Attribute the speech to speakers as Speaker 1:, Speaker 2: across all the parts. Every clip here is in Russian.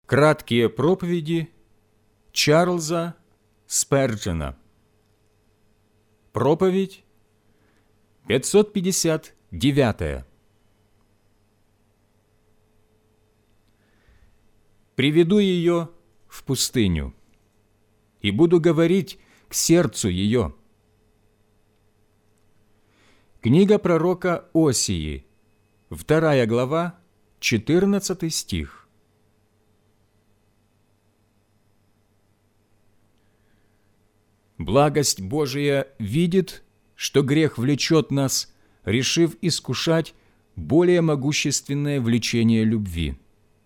Speaker 1: Краткие проповеди Чарльза Сперджена. Проповедь 559. «Приведу ее в пустыню, и буду говорить к сердцу ее». Книга пророка Осии, 2 глава, 14 стих. Благость Божия видит, что грех влечет нас, решив искушать более могущественное влечение любви.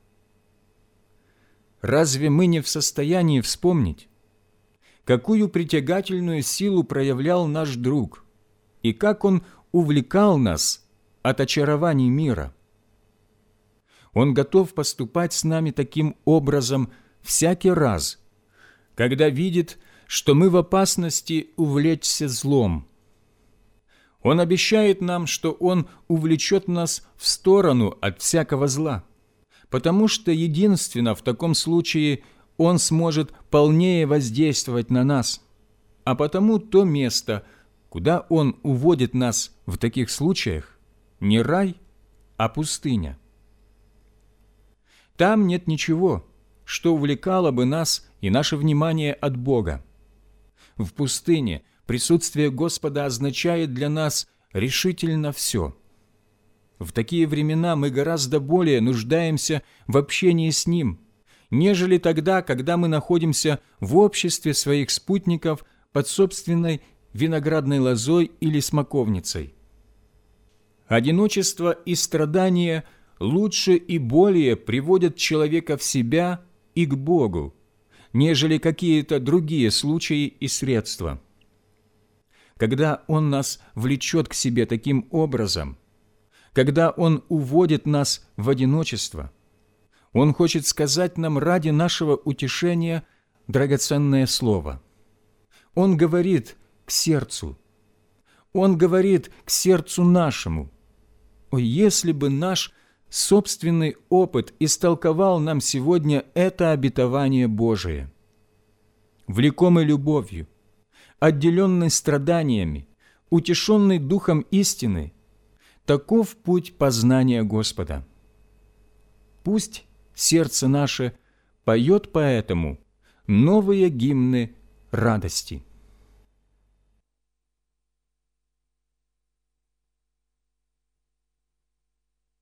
Speaker 1: Разве мы не в состоянии вспомнить, какую притягательную силу проявлял наш друг и как он увлекал нас от очарований мира? Он готов поступать с нами таким образом всякий раз, когда видит, что мы в опасности увлечься злом. Он обещает нам, что Он увлечет нас в сторону от всякого зла, потому что единственно в таком случае Он сможет полнее воздействовать на нас, а потому то место, куда Он уводит нас в таких случаях, не рай, а пустыня. Там нет ничего, что увлекало бы нас и наше внимание от Бога. В пустыне присутствие Господа означает для нас решительно все. В такие времена мы гораздо более нуждаемся в общении с Ним, нежели тогда, когда мы находимся в обществе своих спутников под собственной виноградной лозой или смоковницей. Одиночество и страдания лучше и более приводят человека в себя и к Богу, нежели какие-то другие случаи и средства. Когда Он нас влечет к себе таким образом, когда Он уводит нас в одиночество, Он хочет сказать нам ради нашего утешения драгоценное слово. Он говорит к сердцу. Он говорит к сердцу нашему. О, если бы наш собственный опыт истолковал нам сегодня это обетование Божие. Влекомый любовью, отделенный страданиями, утешенный духом истины, таков путь познания Господа. Пусть сердце наше поет поэтому новые гимны радости.